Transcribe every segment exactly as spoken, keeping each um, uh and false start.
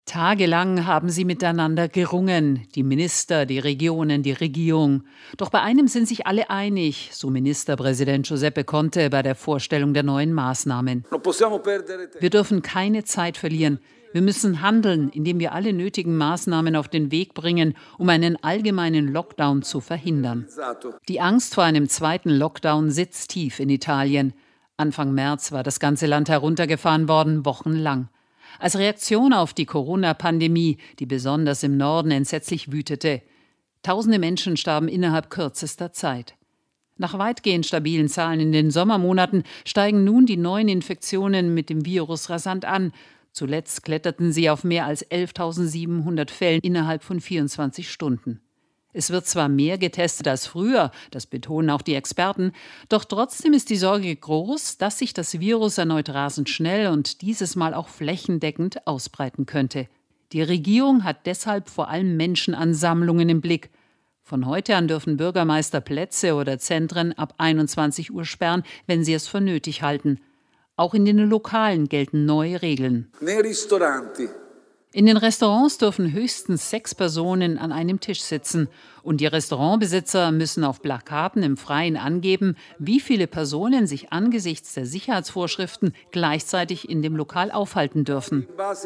Tagelang haben sie miteinander gerungen, die Minister, die Regionen, die Regierung. Doch bei einem sind sich alle einig, so Ministerpräsident Giuseppe Conte bei der Vorstellung der neuen Maßnahmen. Wir dürfen keine Zeit verlieren. Wir müssen handeln, indem wir alle nötigen Maßnahmen auf den Weg bringen, um einen allgemeinen Lockdown zu verhindern. Die Angst vor einem zweiten Lockdown sitzt tief in Italien. Anfang März war das ganze Land heruntergefahren worden, wochenlang. Als Reaktion auf die Corona-Pandemie, die besonders im Norden entsetzlich wütete. Tausende Menschen starben innerhalb kürzester Zeit. Nach weitgehend stabilen Zahlen in den Sommermonaten steigen nun die neuen Infektionen mit dem Virus rasant an. Zuletzt kletterten sie auf mehr als elftausendsiebenhundert Fällen innerhalb von vierundzwanzig Stunden. Es wird zwar mehr getestet als früher, das betonen auch die Experten, doch trotzdem ist die Sorge groß, dass sich das Virus erneut rasend schnell und dieses Mal auch flächendeckend ausbreiten könnte. Die Regierung hat deshalb vor allem Menschenansammlungen im Blick. Von heute an dürfen Bürgermeister Plätze oder Zentren ab einundzwanzig Uhr sperren, wenn sie es für nötig halten. Auch in den Lokalen gelten neue Regeln. In den Restaurants dürfen höchstens sechs Personen an einem Tisch sitzen. Und die Restaurantbesitzer müssen auf Plakaten im Freien angeben, wie viele Personen sich angesichts der Sicherheitsvorschriften gleichzeitig in dem Lokal aufhalten dürfen.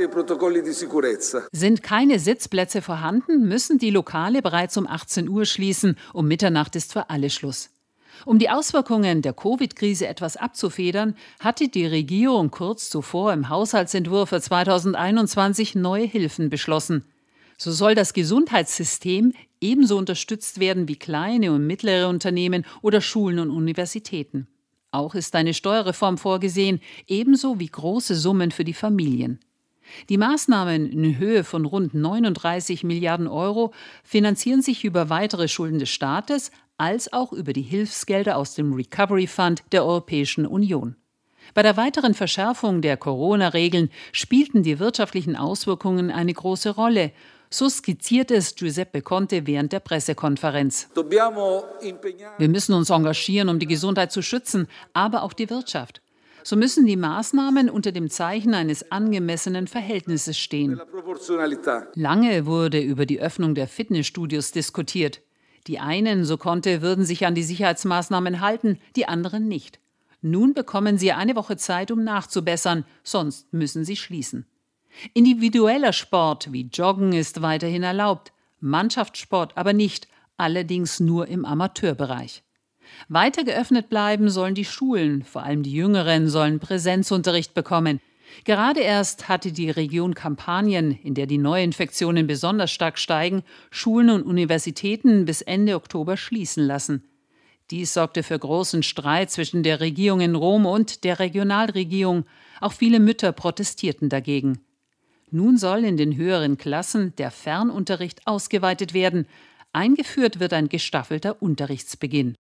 Sind keine Sitzplätze vorhanden, müssen die Lokale bereits um achtzehn Uhr schließen. Um Mitternacht ist für alle Schluss. Um die Auswirkungen der Covid-Krise etwas abzufedern, hatte die Regierung kurz zuvor im Haushaltsentwurf für zweitausendeinundzwanzig neue Hilfen beschlossen. So soll das Gesundheitssystem ebenso unterstützt werden wie kleine und mittlere Unternehmen oder Schulen und Universitäten. Auch ist eine Steuerreform vorgesehen, ebenso wie große Summen für die Familien. Die Maßnahmen in Höhe von rund neununddreißig Milliarden Euro finanzieren sich über weitere Schulden des Staates als auch über die Hilfsgelder aus dem Recovery Fund der Europäischen Union. Bei der weiteren Verschärfung der Corona-Regeln spielten die wirtschaftlichen Auswirkungen eine große Rolle. So skizziert es Giuseppe Conte während der Pressekonferenz. Wir müssen uns engagieren, um die Gesundheit zu schützen, aber auch die Wirtschaft. So müssen die Maßnahmen unter dem Zeichen eines angemessenen Verhältnisses stehen. Lange wurde über die Öffnung der Fitnessstudios diskutiert. Die einen, so Conte, würden sich an die Sicherheitsmaßnahmen halten, die anderen nicht. Nun bekommen sie eine Woche Zeit, um nachzubessern, sonst müssen sie schließen. Individueller Sport wie Joggen ist weiterhin erlaubt, Mannschaftssport aber nicht, allerdings nur im Amateurbereich. Weiter geöffnet bleiben sollen die Schulen, vor allem die Jüngeren sollen Präsenzunterricht bekommen. Gerade erst hatte die Region Kampanien, in der die Neuinfektionen besonders stark steigen, Schulen und Universitäten bis Ende Oktober schließen lassen. Dies sorgte für großen Streit zwischen der Regierung in Rom und der Regionalregierung. Auch viele Mütter protestierten dagegen. Nun soll in den höheren Klassen der Fernunterricht ausgeweitet werden. Eingeführt wird ein gestaffelter Unterrichtsbeginn.